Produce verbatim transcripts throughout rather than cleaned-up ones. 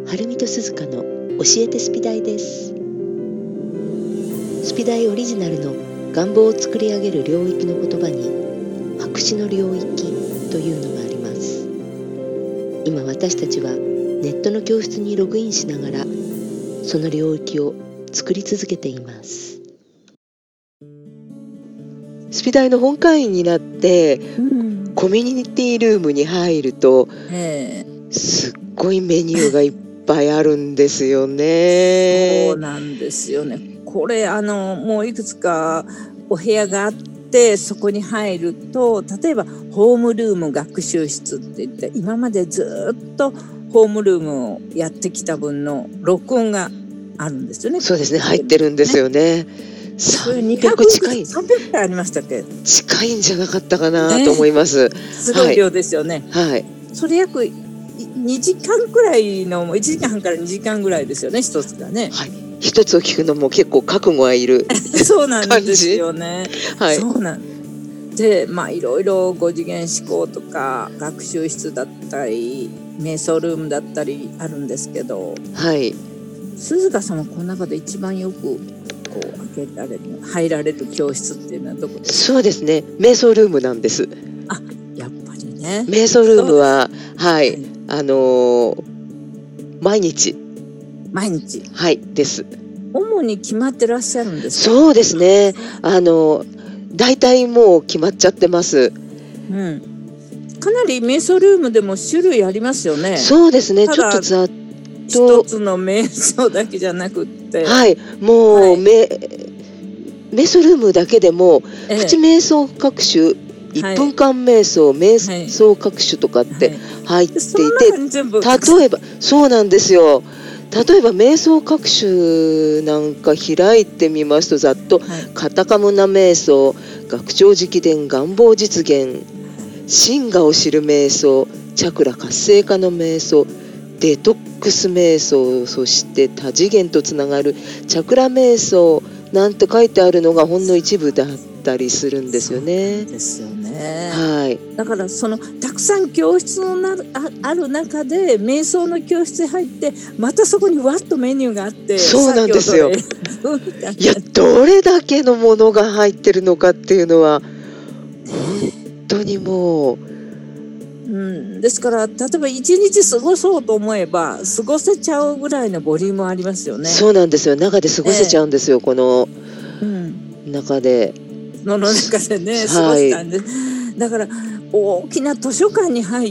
はるみとすずかの教えてスピダイです。スピダイオリジナルの願望を作り上げる領域の言葉に白紙の領域というのがあります。今私たちはネットの教室にログインしながらその領域を作り続けています。スピダイの本会員になって、うん、コミュニティルームに入るとすっごいメニューがいっぱいあるんですよね。 そうなんですよね。これあのもういくつかお部屋があってそこに入ると、例えばホームルーム学習室って言って今までずっとホームルームをやってきた分の録音があるんですよね。 そうですね、入ってるんですよね。さんびゃく近い、 さんびゃくかいありましたっけ？ 近いんじゃなかったかなと思います、 ね、すごい量ですよね。 はい、はい、 それ約にじかんくらいのいちじかんはんからにじかんぐらいですよね、一つがね。 はい、一つを聞くのも結構覚悟はいるそうなんですよね。 はい、 そうなんで、まあいろいろご次元思考とか学習室だったり瞑想ルームだったりあるんですけど、 はい、 鈴鹿さんはこの中で一番よくこう開けられる入られる教室っていうのはどこですか？ そうですね、瞑想ルームなんです。 あ、やっぱりね。 瞑想ルームははい、はい、あのー、毎日毎日はいです主に決まってらっしゃるんですか？ そうですね、あのだいたいもう決まっちゃってます、 うん、かなり瞑想ルームでも種類ありますよね。 そうですね、ちょっとざっと一つの瞑想だけじゃなくってはいもう、はい、め瞑想ルームだけでも、ええ、プチ瞑想各種いっぷんかん瞑想、はい、瞑想各種とかって入っていて、はい、例えばそうなんですよ。例えば瞑想各種なんか開いてみますとざっと、はい、カタカムナ瞑想、学長直伝願望実現、真我を知る瞑想、チャクラ活性化の瞑想、デトックス瞑想、そして多次元とつながるチャクラ瞑想なんて書いてあるのがほんの一部だったりするんですよね。 そうですよね。 はい。 だからそのたくさん教室のなる あ, ある中で瞑想の教室に入ってまたそこにわっとメニューがあって、 そうなんですよ。いやどれだけのものが入ってるのかっていうのは本当にもう。 うん、ですから例えば一日過ごそうと思えば過ごせちゃうぐらいのボリュームありますよね。 そうなんですよ。中で過ごせちゃうんですよ、えー、この中で、 うん、のの中でね過ごしたんです、はい、だから大きな図書館に入って、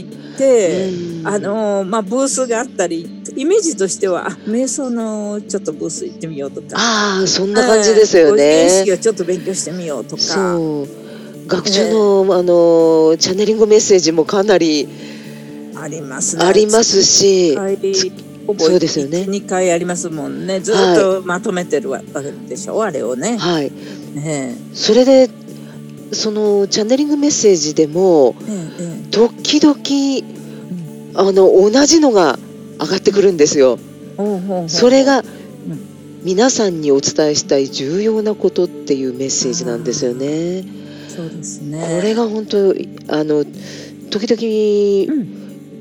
あのまあ、ブースがあったりイメージとしてはあ瞑想のちょっとブース行ってみようとか、 ああそんな感じですよね。 ご次元意識をちょっと勉強してみようとか、 そう学長の、えー、あのチャネリングメッセージもかなりありますね。 ありますし、 そうですよね。にかいありますもんね。ずっとまとめてるわけでしょ、はい、あれをね。 はい。ね、それでそのチャネリングメッセージでも、ええ、時々、うん、あの同じのが上がってくるんですよ。うん、それが、うん、皆さんにお伝えしたい重要なことっていうメッセージなんですよね。 そうですね。 これが本当あの時々、うん、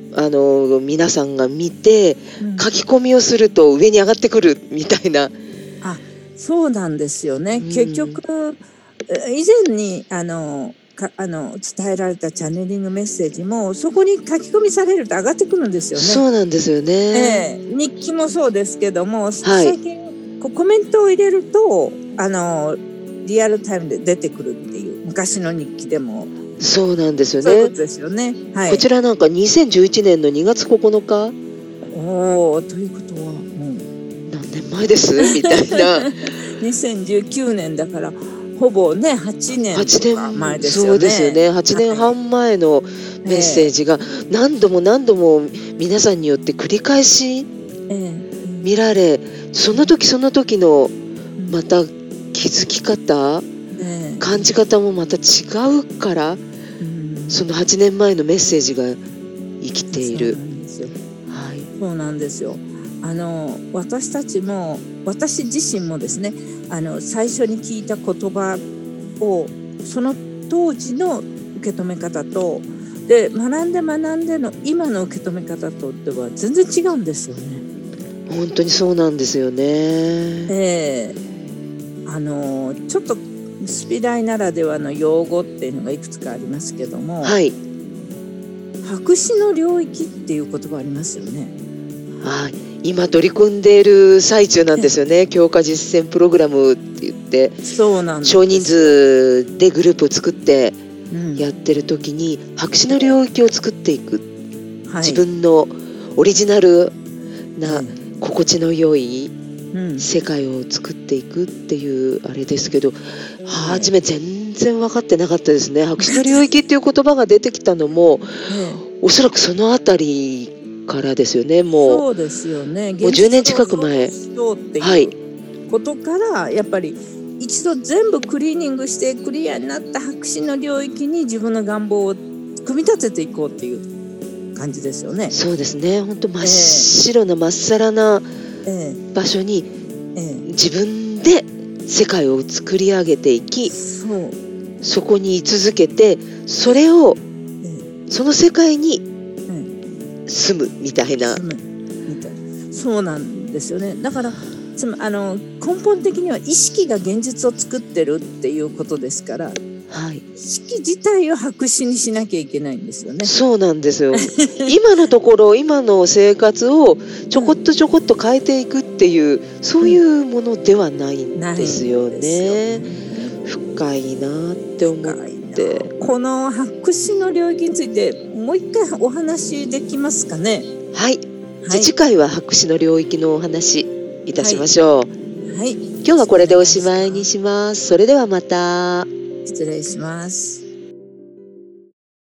あの皆さんが見て、うん、書き込みをすると上に上がってくるみたいな。 あ、そうなんですよね。うん、結局以前にあのかあの伝えられたチャネリングメッセージもそこに書き込みされると上がってくるんですよね。 そうなんですよね。 えー、日記もそうですけども、はい、最近こうコメントを入れるとあのリアルタイムで出てくるっていう昔の日記でもそうなんですよね。 そういうことですよね。はい、 こちらなんかにせんじゅういちねんのにがつここのか。 おお、ということはもう何年前ですみたいな。 にせんじゅうきゅうねんだからほぼねはちねんとか前ですよね。 そうですよね。はちねんはん前のメッセージが何度も何度も皆さんによって繰り返し見られ、その時その時のまた気づき方、感じ方もまた違うから、そのはちねんまえのメッセージが生きている。 そうなんですよ。あの私たちも私自身もですね、あの最初に聞いた言葉をその当時の受け止め方とで学んで学んでの今の受け止め方とでは全然違うんですよね。 本当にそうなんですよね。 えー、あのちょっとスピダイならではの用語っていうのがいくつかありますけども、 はい、 白紙の領域っていう言葉ありますよね。 はい、今取り組んでいる最中なんですよね。強化実践プログラムって言って、 そうなんです。 少人数でグループを作ってやってる時に、うん、白紙の領域を作っていく、はい、自分のオリジナルな、うん、心地の良い世界を作っていくっていうあれですけど、うん、初め全然分かってなかったですね。白紙の領域っていう言葉が出てきたのも、おそらくそのあたりからですよね。もう、そうですよね。もうじゅうねん近く前。はい。 ことからやっぱり一度全部クリーニングしてクリアになった白紙の領域に自分の願望を組み立てていこうっていう感じですよね。 そうですね。本当真っ白なまっさらな場所に自分で世界を作り上げていき、そう、そこに居続けて、それをその世界に住むみたいな。 そうなんですよね。だからつまあの根本的には意識が現実を作ってるっていうことですから、はい、意識自体を白紙にしなきゃいけないんですよね。 そうなんですよ。今のところ今の生活をちょこっとちょこっと変えていくっていう、うん、そういうものではないんですよね。深いなって思って、 この白紙の領域についてもう一回お話できますかね。 はい、はい、次回は白紙の領域のお話いたしましょう。はい、はい、今日はこれでおしまいにします。それではまた。 失礼します。